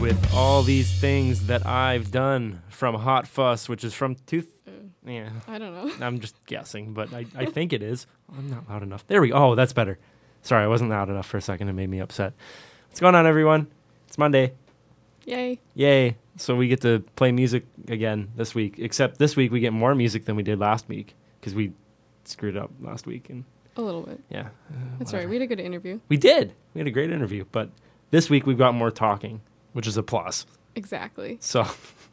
with all these things that I've done from Hot Fuss, which is from yeah. I don't know. I'm just guessing, but I think it is. I'm not loud enough. There we go. Oh, that's better. Sorry, I wasn't loud enough for a second. It made me upset. What's going on, everyone? It's Monday. Yay. Yay. So we get to play music again this week, except this week we get more music than we did last week because we screwed up last week. And a little bit. Yeah. That's right. We had a good interview. We did. We had a great interview, but this week we've got more talking, which is a plus. Exactly. So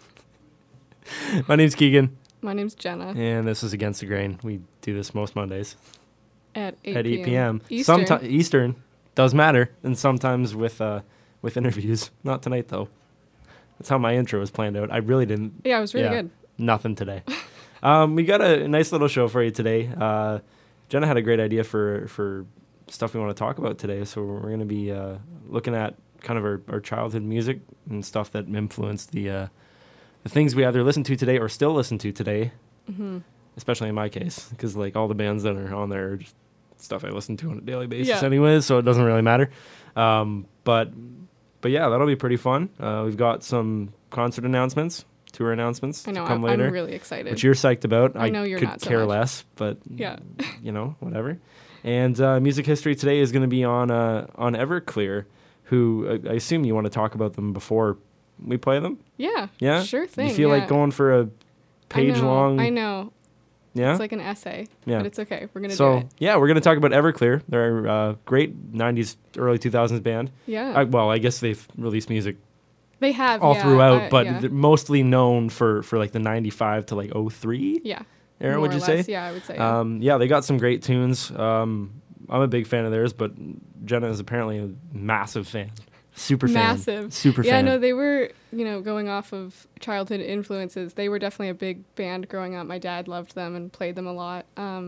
my name's Keegan. My name's Jenna. And this is Against the Grain. We do this most Mondays. At 8 p.m. Eastern. Eastern does matter, and sometimes with interviews. Not tonight, though. That's how my intro was planned out. I really didn't. Yeah, it was really good. Nothing today. We got a nice little show for you today. Jenna had a great idea for stuff we want to talk about today, so we're going to be looking at kind of our childhood music and stuff that influenced the things we either listen to today or still listen to today, especially in my case, because like all the bands that are on there are just stuff I listen to on a daily basis anyways, so it doesn't really matter. But yeah, that'll be pretty fun. We've got some concert announcements, tour announcements I know, to come later. I'm really excited. Which you're psyched about. I know you're could not so care much. less, but Yeah. Whatever. And music history today is going to be on Everclear, who I assume you want to talk about them before we play them? Yeah. Yeah? Sure thing. You feel like going for a page long? I know. Yeah? It's like an essay. Yeah. But it's okay. We're going to do So, it. yeah, we're going to talk about Everclear. They're a great 90s, early 2000s band. Yeah. I guess they've released music They have, all throughout, but yeah. they're mostly known for like the 95 to like 03 Yeah. era, More would or you less. say? Yeah, I would say. Yeah, they got some great tunes. I'm a big fan of theirs, but Jenna is apparently a massive fan. Super fan. Massive. Super yeah, fan. no, they were, going off of childhood influences. They were definitely a big band growing up. My dad loved them and played them a lot.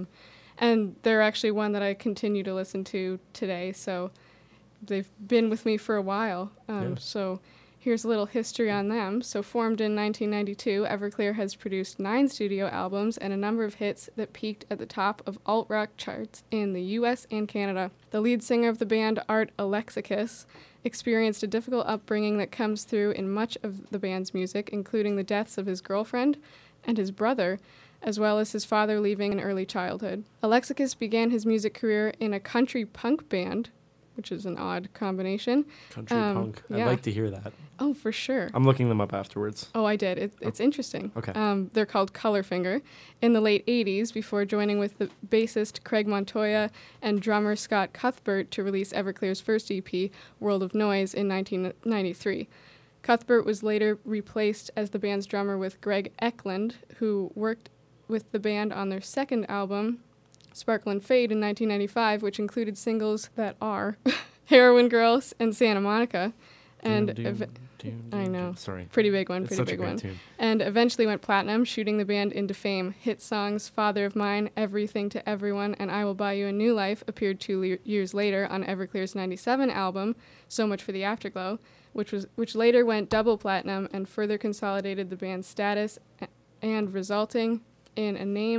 And they're actually one that I continue to listen to today. So they've been with me for a while. So here's a little history on them. So formed in 1992, Everclear has produced 9 studio albums and a number of hits that peaked at the top of alt-rock charts in the U.S. and Canada. The lead singer of the band, Art Alexakis, experienced a difficult upbringing that comes through in much of the band's music, including the deaths of his girlfriend and his brother, as well as his father leaving in early childhood. Alexakis began his music career in a country punk band, which is an odd combination. Country punk. I'd like to hear that. Oh, for sure. I'm looking them up afterwards. Oh, I did. It's interesting. Okay. They're called Colorfinger. In the late 80s, before joining with the bassist Craig Montoya and drummer Scott Cuthbert to release Everclear's first EP, World of Noise, in 1993. Cuthbert was later replaced as the band's drummer with Greg Eklund, who worked with the band on their second album, Sparkle and Fade, in 1995, which included singles that are Heroin Girls and Santa Monica. And I know. Sorry. Pretty big one, It's pretty such a big great one. tune. And eventually went platinum, shooting the band into fame. Hit songs Father of Mine, Everything to Everyone, and I Will Buy You a New Life appeared 2 years later on Everclear's 97 album, So Much for the Afterglow, which later went double platinum and further consolidated the band's status and resulting in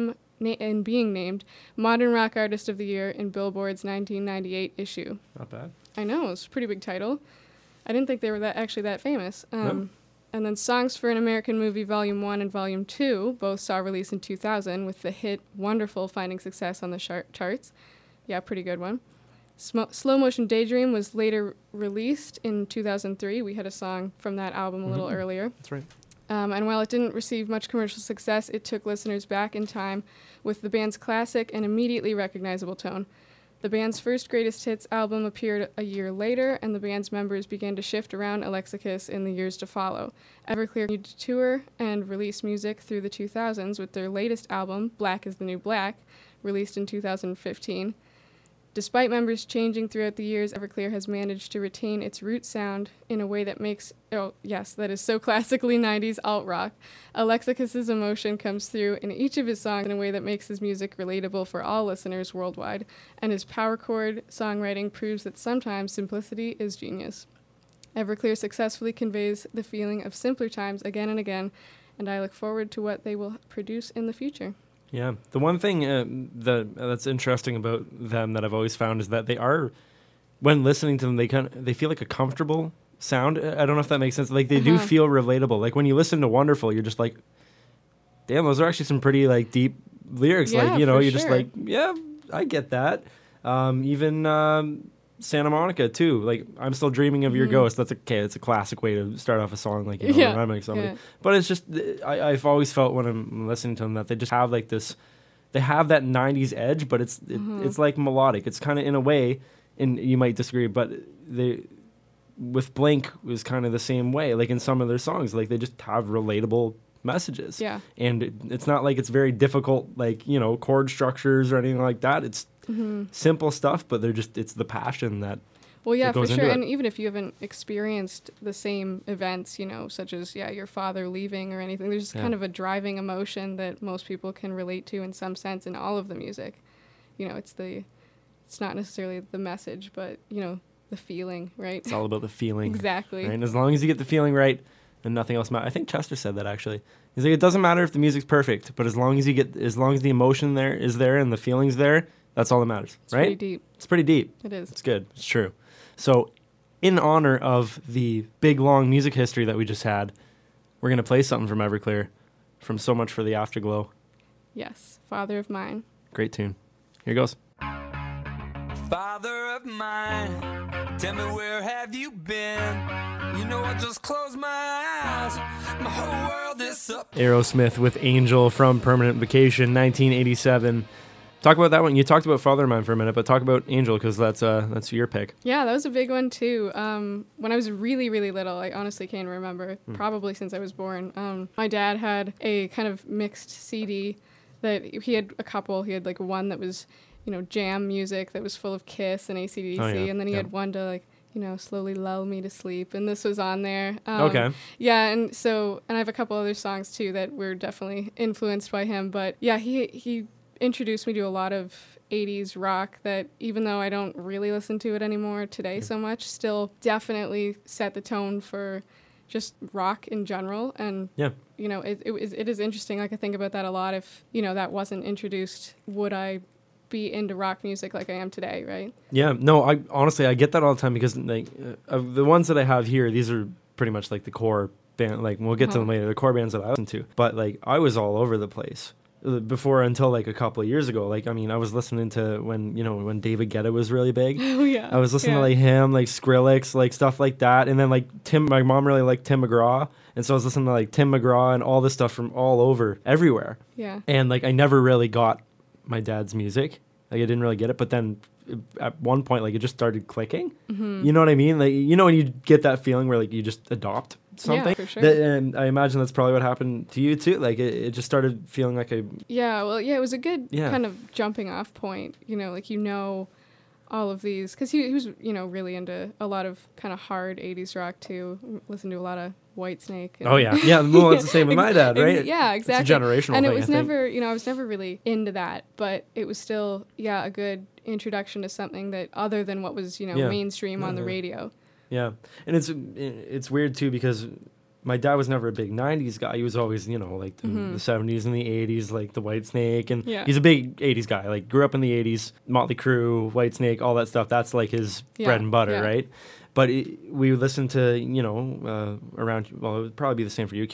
and being named Modern Rock Artist of the Year in Billboard's 1998 issue. Not bad. I know, it's a pretty big title. I didn't think they were that famous. No. And then Songs for an American Movie Volume 1 and Volume 2 both saw release in 2000, with the hit Wonderful finding success on the charts. Yeah, pretty good one. Slow Motion Daydream was later released in 2003. We had a song from that album a little earlier. That's right. And while it didn't receive much commercial success, it took listeners back in time with the band's classic and immediately recognizable tone. The band's first Greatest Hits album appeared a year later, and the band's members began to shift around Alexakis in the years to follow. Everclear continued to tour and release music through the 2000s with their latest album, Black is the New Black, released in 2015. Despite members changing throughout the years, Everclear has managed to retain its root sound in a way that that is so classically 90s alt-rock. Alexakis' emotion comes through in each of his songs in a way that makes his music relatable for all listeners worldwide, and his power chord songwriting proves that sometimes simplicity is genius. Everclear successfully conveys the feeling of simpler times again and again, and I look forward to what they will produce in the future. Yeah. The one thing that's interesting about them that I've always found is that they are, when listening to them, they feel like a comfortable sound. I don't know if that makes sense. Like they do feel relatable. Like when you listen to Wonderful, you're just like, damn, those are actually some pretty like deep lyrics. Yeah, like, you know, for you're just sure. like, yeah, I get that. Even Santa Monica too. Like I'm still dreaming of your ghost. That's okay. It's a classic way to start off a song, like, you know, Yeah, remembering somebody. yeah. But it's just I've always felt when I'm listening to them that they just have like this. They have that '90s edge, but it's like melodic. It's kind of in a way, and you might disagree, but they with Blink was kind of the same way. Like in some of their songs, like they just have relatable messages. Yeah. And it's not like it's very difficult, like, you know, chord structures or anything like that. It's simple stuff, but it's the passion that Well, yeah, that for goes sure. into And it. even if you haven't experienced the same events, you know, such as, your father leaving or anything, there's Yeah. kind of a driving emotion that most people can relate to in some sense in all of the music. You know, it's not necessarily the message, but, you know, the feeling, right? It's all about the feeling. Exactly. Right? And as long as you get the feeling right, then nothing else matters. I think Chester said that actually. He's like, it doesn't matter if the music's perfect, but as long as the emotion is there and the feeling's there, that's all that matters. It's right? pretty deep. It's pretty deep. It is. It's good. It's true. So, in honor of the big, long music history that we just had, we're going to play something from Everclear from So Much for the Afterglow. Yes. Father of Mine. Great tune. Here goes. Father of mine, tell me where have you been? You know I just close my eyes, my whole world is up. Aerosmith with Angel from Permanent Vacation, 1987. Talk about that one. You talked about Father of Mine for a minute, but talk about Angel because that's your pick. Yeah, that was a big one too. When I was really, really little, I honestly can't remember, probably since I was born. My dad had a kind of mixed CD that he had a couple. He had like one that was, you know, jam music that was full of Kiss and AC/DC, Oh, yeah. and then he Yeah. had one to like, you know, slowly lull me to sleep, and this was on there. Okay. Yeah, and I have a couple other songs too that were definitely influenced by him. But yeah, he introduced me to a lot of 80s rock that, even though I don't really listen to it anymore today so much, still definitely set the tone for just rock in general. And Yeah. you know, it is interesting. Like I think about that a lot. If, you know, that wasn't introduced, would I be into rock music like I am today, right? Yeah, no, I honestly I get that all the time because like of the ones that I have here, these are pretty much like the core band. Like we'll get to them later, the core bands that I listen to. But like I was all over the place before until like a couple of years ago. Like I mean, I was listening to when David Guetta was really big. Oh yeah. I was listening to like him, like Skrillex, like stuff like that, and then like My mom really liked Tim McGraw, and so I was listening to like Tim McGraw and all this stuff from all over, everywhere. Yeah. And like I never really got my dad's music. Like I didn't really get it, but then at one point like it just started clicking. You know what I mean? Like, you know when you get that feeling where like you just adopt something? for sure. And I imagine that's probably what happened to you too. Like it just started feeling like a Yeah, well, yeah, it was a good Yeah. kind of jumping off point, you know, like, you know, all of these, because he was, you know, really into a lot of kind of hard 80s rock too, listened to a lot of Whitesnake. And oh yeah. Well, it's the same with my dad, right? Yeah, exactly. It's a generational and thing, it was I think. never, you know, I was never really into that, but it was still, a good introduction to something that other than what was, you know, Yeah. mainstream on the radio. Yeah, and it's weird too because my dad was never a big 90s guy. He was always, you know, like the 70s and the 80s, like the Whitesnake. And Yeah. he's a big 80s guy. Like, grew up in the 80s, Motley Crue, Whitesnake, all that stuff. That's like his bread and butter, yeah. right? But we listened to, you know, around, well, it would probably be the same for you,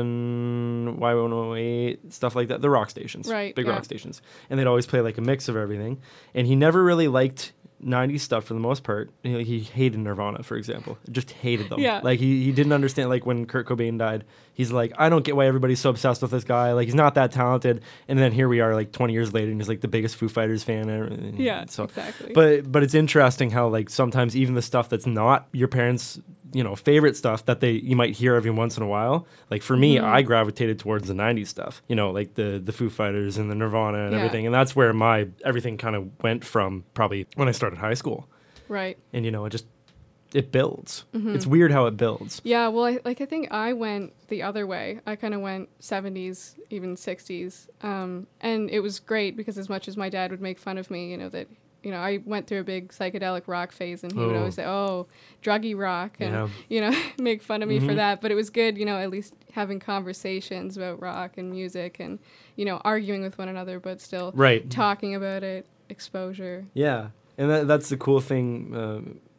Q107, Y108, stuff like that. The rock stations. Right, Big yeah. rock stations. And they'd always play like a mix of everything. And he never really liked 90s stuff for the most part. He hated Nirvana, for example. Just hated them. Yeah. Like he didn't understand, like when Kurt Cobain died, he's like, I don't get why everybody's so obsessed with this guy. Like he's not that talented. And then here we are like 20 years later and he's like the biggest Foo Fighters fan ever. Yeah, So, exactly. But it's interesting how like sometimes even the stuff that's not your parents', you know, favorite stuff that you might hear every once in a while. Like for me, I gravitated towards the 90s stuff, you know, like the Foo Fighters and the Nirvana and Yeah. everything. And that's where everything kind of went from probably when I started high school. Right. And, you know, it builds. It's weird how it builds. Yeah, well, I think I went the other way. I kind of went 70s, even 60s. And it was great because as much as my dad would make fun of me, you know, that, you know, I went through a big psychedelic rock phase and he would Oh. always say, oh, druggy rock, and, Yeah. you know, make fun of me for that. But it was good, you know, at least having conversations about rock and music and, you know, arguing with one another, but still Right. talking about it, exposure. Yeah. And that's the cool thing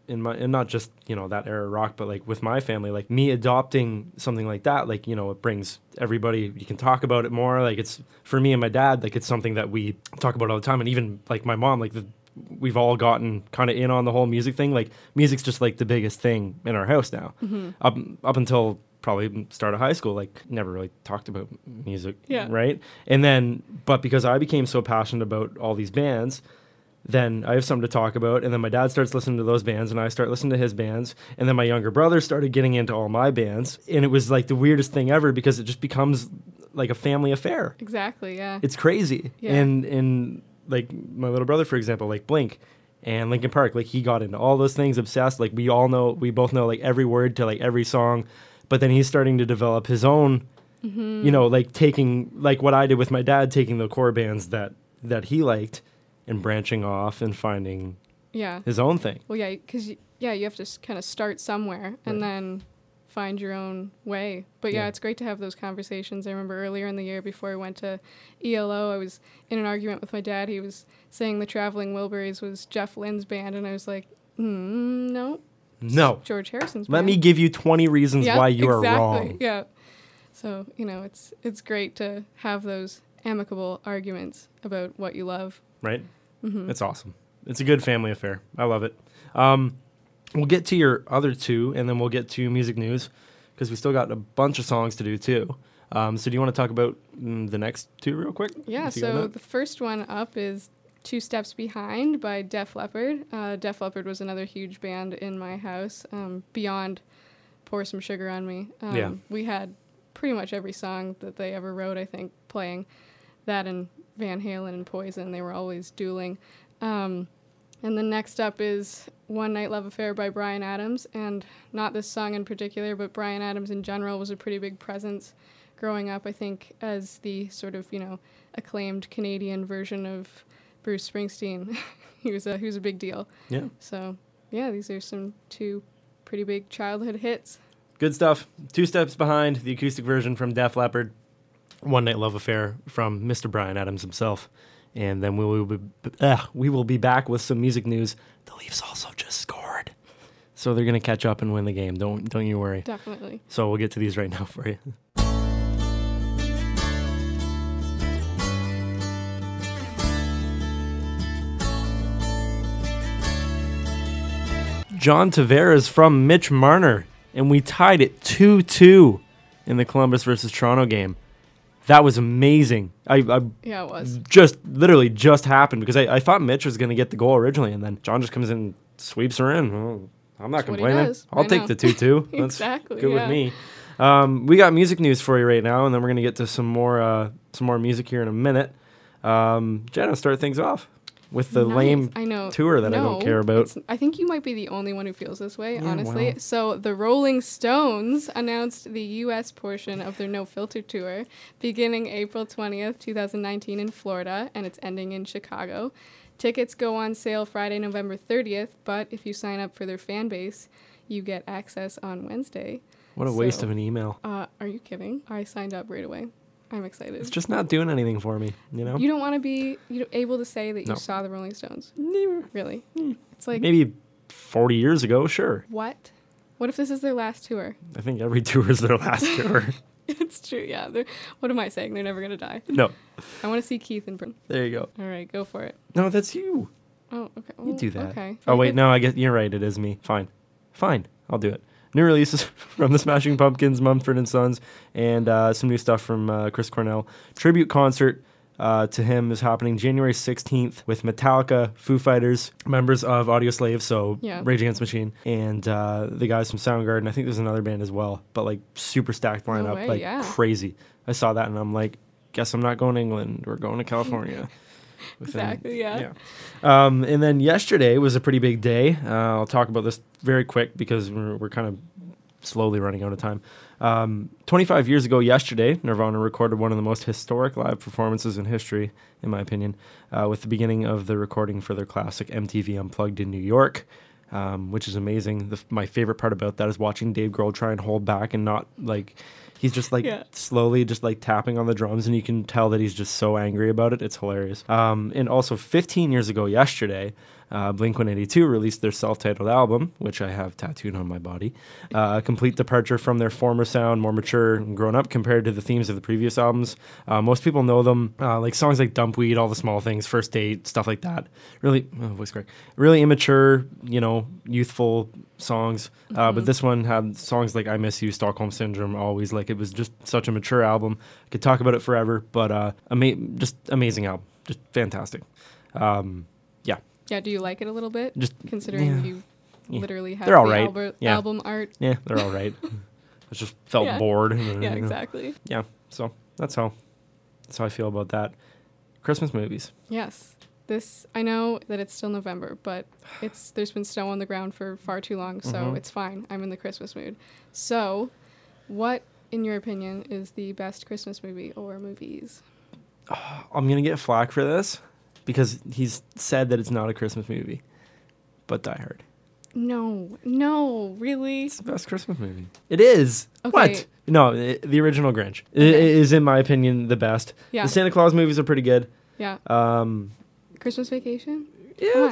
and not just, that era of rock, but like with my family, like me adopting something like that, like, it brings everybody, you can talk about it more. Like it's for me and my dad, like it's something that we talk about all the time. And even like my mom, like we've all gotten kind of in on the whole music thing. Like music's just like the biggest thing in our house now. Up until probably start of high school, like never really talked about music. Right. And then, but because I became so passionate about all these bands, then I have something to talk about. And then my dad starts listening to those bands and I start listening to his bands. And then my younger brother started getting into all my bands. And it was like the weirdest thing ever because it just becomes like a family affair. Exactly. Yeah. It's crazy. Yeah. And like my little brother, for example, like Blink and Linkin Park, like he got into all those things, obsessed. Like we both know like every word to like every song. But then he's starting to develop his own, like taking like what I did with my dad, taking the core bands that he liked and branching off and finding his own thing. Well, yeah, because you have to kind of start somewhere and then find your own way. But it's great to have those conversations. I remember earlier in the year before I went to ELO, I was in an argument with my dad. He was saying the Traveling Wilburys was Jeff Lynne's band, and I was like, no. No. George Harrison's band. Let me give you 20 reasons why you are wrong. Yeah. So, it's great to have those amicable arguments about what you love. Right? It's awesome. It's a good family affair. I love it. We'll get to your other two, and then we'll get to music news, because we still got a bunch of songs to do, too. So do you want to talk about the next two real quick? Yeah, so the first one up is Two Steps Behind by Def Leppard. Def Leppard was another huge band in my house, beyond Pour Some Sugar on Me. We had pretty much every song that they ever wrote, I think, playing. That and Van Halen and Poison, they were always dueling. And then next up is One Night Love Affair by Bryan Adams, and not this song in particular, but Bryan Adams in general was a pretty big presence growing up, I think, as the sort of, acclaimed Canadian version of Bruce Springsteen. he was a big deal. Yeah. So, these are two pretty big childhood hits. Good stuff. Two Steps Behind, the acoustic version from Def Leppard. One Night Love Affair from Mr. Bryan Adams himself. And then we will be back with some music news. The Leafs also just scored, so they're going to catch up and win the game. Don't you worry. Definitely. So we'll get to these right now for you. John Tavares from Mitch Marner, and we tied it 2-2 in the Columbus versus Toronto game. That was amazing. It was. Literally just happened, because I thought Mitch was going to get the goal originally, and then John just comes in and sweeps her in. Well, I'm not complaining. I'll take the 2-2. That's exactly, good with me. We got music news for you right now, and then we're going to get to some more music here in a minute. Jenna, start things off with the lame tour that I don't care about. I think you might be the only one who feels this way, honestly. Well. So the Rolling Stones announced the U.S. portion of their No Filter tour beginning April 20th, 2019 in Florida, and it's ending in Chicago. Tickets go on sale Friday, November 30th, but if you sign up for their fan base, you get access on Wednesday. What a waste of an email. Are you kidding? I signed up right away. I'm excited. It's just not doing anything for me, You don't want to be able to say that you saw the Rolling Stones? Really? It's like... Maybe 40 years ago, sure. What? What if this is their last tour? I think every tour is their last tour. It's true, yeah. What am I saying? They're never going to die. No. I want to see Keith in Brooklyn. There you go. All right, go for it. No, that's you. Oh, okay. You do that. Okay. Oh, wait, no, I guess you're right. It is me. Fine. I'll do it. New releases from the Smashing Pumpkins, Mumford & Sons, and some new stuff from Chris Cornell. Tribute concert to him is happening January 16th with Metallica, Foo Fighters, members of Audioslave, so Rage Against the Machine, and the guys from Soundgarden. I think there's another band as well, but like super stacked lineup, crazy. I saw that and I'm like, guess I'm not going to England. We're going to California. Exactly, yeah. And then yesterday was a pretty big day. I'll talk about this very quick because we're kind of slowly running out of time. 25 years ago yesterday, Nirvana recorded one of the most historic live performances in history, in my opinion, with the beginning of the recording for their classic MTV Unplugged in New York, which is amazing. My favorite part about that is watching Dave Grohl try and hold back and not like... He's just slowly just like tapping on the drums, and you can tell that he's just so angry about it. It's hilarious. And also 15 years ago yesterday, Blink-182 released their self-titled album, which I have tattooed on my body. A complete departure from their former sound, more mature and grown up compared to the themes of the previous albums. Most people know them, like songs like Dumpweed, All the Small Things, First Date, stuff like that. Really, voice crack. Really immature, youthful songs. But this one had songs like I Miss You, Stockholm Syndrome, Always. Like, it was just such a mature album. I could talk about it forever, but just amazing album. Just fantastic. Yeah, do you like it a little bit? Just considering you literally have they're all the right. album art. Yeah, they're all right. I just felt Yeah. bored. Yeah, exactly. Yeah, so that's how I feel about that. Christmas movies. Yes. I know that it's still November, but there's been snow on the ground for far too long, so it's fine. I'm in the Christmas mood. So, what, in your opinion, is the best Christmas movie or movies? I'm going to get flack for this because he's said that it's not a Christmas movie, but Die Hard. No, really? It's the best Christmas movie. It is. Okay. What? No, the original Grinch is, in my opinion, the best. Yeah. The Santa Claus movies are pretty good. Yeah. Christmas Vacation? Yeah,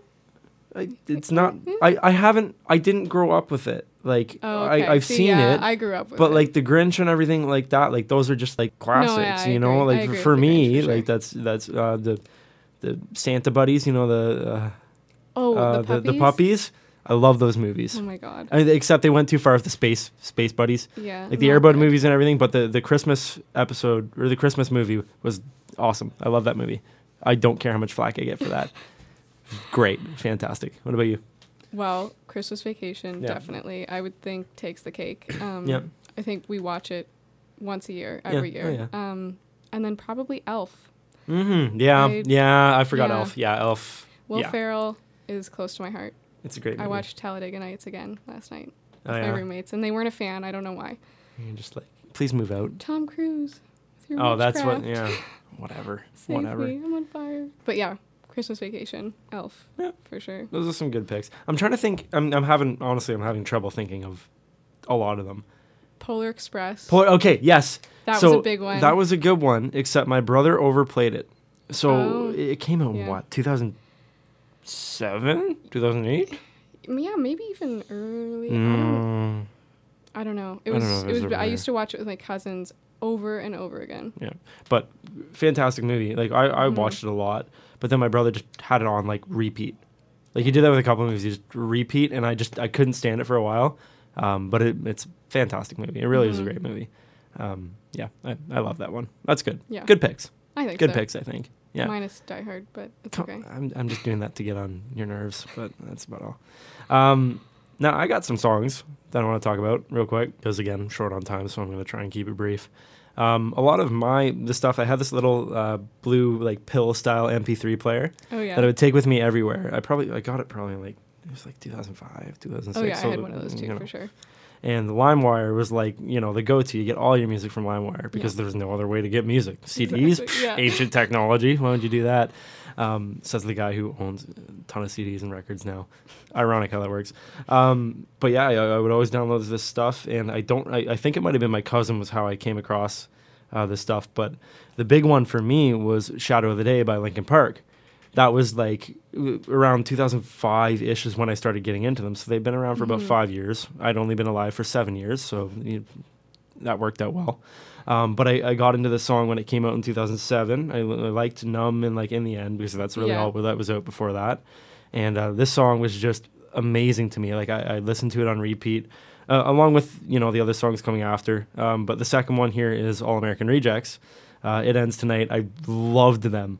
it's not. I didn't grow up with it. Like, Oh, okay. I've See, seen yeah, it. I grew up with But it. like the Grinch and everything like that, like those are just like classics, I you know. agree. I Like agree for with the me, Grinch, for sure. like that's the Santa buddies, you know, the the puppies. I love those movies. Oh my god. I mean, except they went too far with the space buddies, Yeah. like the not Air Bud good. movies and everything. But the Christmas episode or the Christmas movie was awesome. I love that movie. I don't care how much flack I get for that. Great, fantastic. What about you? Well, Christmas Vacation, Yeah. definitely, I would think takes the cake. Yep. I think we watch it once a year, Yeah. every Oh, year. And then probably Elf. Mm-hmm. Yeah. I forgot Yeah. Elf. Yeah, Elf. Will yeah. Ferrell is close to my heart. It's a great movie. I watched Talladega Nights again last night with Oh, my yeah. roommates, and they weren't a fan. I don't know why. You're just like, please move out. Tom Cruise. With your Oh, that's what. witchcraft. Yeah. Whatever. Save Whatever. me, I'm on fire. But yeah, Christmas Vacation, Elf, Yeah. for sure. Those are some good picks. I'm trying to think. I'm having trouble thinking of a lot of them. Polar Express. Okay. Yes. That So was a big one. That was a good one. Except my brother overplayed it. So Oh, it came out in yeah. what? 2007? 2008? Yeah, maybe even early. I don't know. It I don't was. know if It was. over I there. used to watch it with my cousins over and over again. Yeah, but fantastic movie. Like I Mm-hmm. watched it a lot, but then my brother just had it on like repeat. Like he did that with a couple of movies. He just repeat, and I couldn't stand it for a while. But it's a fantastic movie. It really is a great movie. Yeah, I love that one. That's good. Yeah. Good picks. I think Good so. picks, I think. Yeah. Minus Die Hard, but it's okay. I'm just doing that to get on your nerves, but that's about all. Now I got some songs that I want to talk about real quick because again, short on time, so I'm going to try and keep it brief. A lot of the stuff, I had this little blue like pill style MP3 player Oh yeah. that I would take with me everywhere. I got it probably like it was like 2005, 2006. Oh yeah, so, I had one of those too you know. for sure. And the LimeWire was like, the go-to. You get all your music from LimeWire because there's no other way to get music. CDs, Exactly, yeah. ancient technology. Why would you do that? Says the guy who owns a ton of CDs and records now. Ironic how that works. But yeah, I would always download this stuff, and I think it might have been my cousin was how I came across this stuff. But the big one for me was Shadow of the Day by Linkin Park. That was like around 2005-ish is when I started getting into them. So they've been around for about 5 years. I'd only been alive for 7 years, so that worked out well. But I got into this song when it came out in 2007. I liked Numb and like In the End because that's really all that was out before that. And this song was just amazing to me. Like I listened to it on repeat, along with the other songs coming after. But the second one here is All American Rejects. It Ends Tonight. I loved them.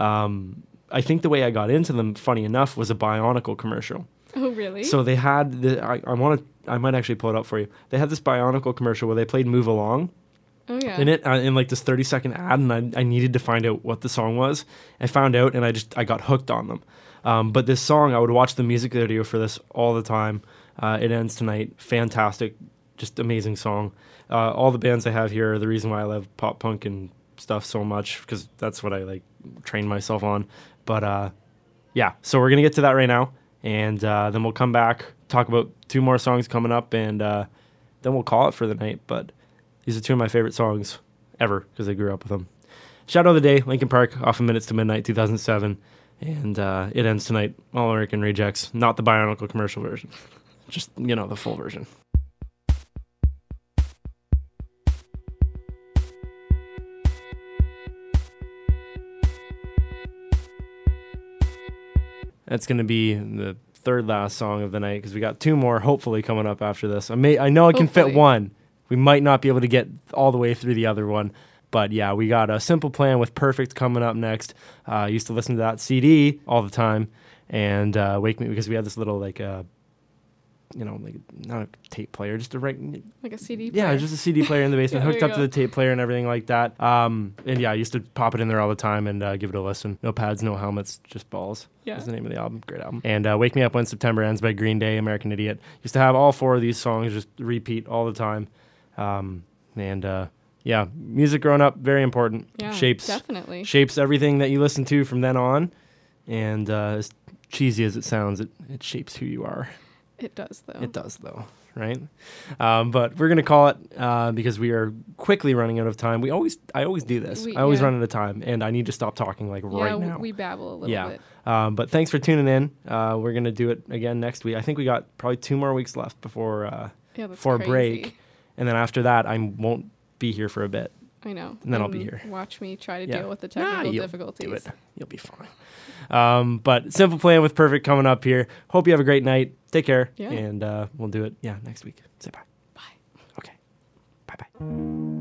I think the way I got into them, funny enough, was a Bionicle commercial. Oh really? So they had I might actually pull it up for you. They had this Bionicle commercial where they played Move Along Oh yeah. in it in like this 30-second ad, and I needed to find out what the song was. I found out, and I got hooked on them. But this song, I would watch the music video for this all the time. It Ends Tonight, fantastic, just amazing song. All the bands I have here are the reason why I love pop punk and stuff so much because that's what I like trained myself on. But yeah, so we're gonna get to that right now, and then we'll come back, talk about 2 more songs coming up, and then we'll call it for the night. But these are 2 of my favorite songs ever because I grew up with them. Shadow of the Day, Linkin Park, off of Minutes to Midnight, 2007. And it ends tonight. All American Rejects, not the Bionicle commercial version. Just, the full version. That's going to be the third last song of the night because we got two more hopefully coming up after this. I know I can fit one. We might not be able to get all the way through the other one. But yeah, we got a Simple Plan with Perfect coming up next. I used to listen to that CD all the time. And Wake Me, because we had this little not a tape player, just like a CD player. Yeah, just a CD player in the basement, hooked up to the tape player and everything like that. And yeah, I used to pop it in there all the time and give it a listen. No pads, no helmets, just balls. Yeah. That's the name of the album. Great album. And Wake Me Up When September Ends by Green Day, American Idiot. Used to have all four of these songs just repeat all the time. Yeah, music growing up, very important. Yeah, definitely. Shapes everything that you listen to from then on. And as cheesy as it sounds, it shapes who you are. It does, though. Right? But we're going to call it because we are quickly running out of time. I always do this. I always run out of time, and I need to stop talking right now. Yeah, we babble a little bit. But thanks for tuning in. We're going to do it again next week. I think we got probably 2 more weeks left before break. And then after that, I won't be here for a bit. I know. And then I'll be here. Watch me try to deal with the technical difficulties. Do it. You'll be fine. But Simple Plan with Perfect coming up here. Hope you have a great night. Take care. Yeah. And we'll do it, next week. Say bye. Bye. Okay. Bye-bye.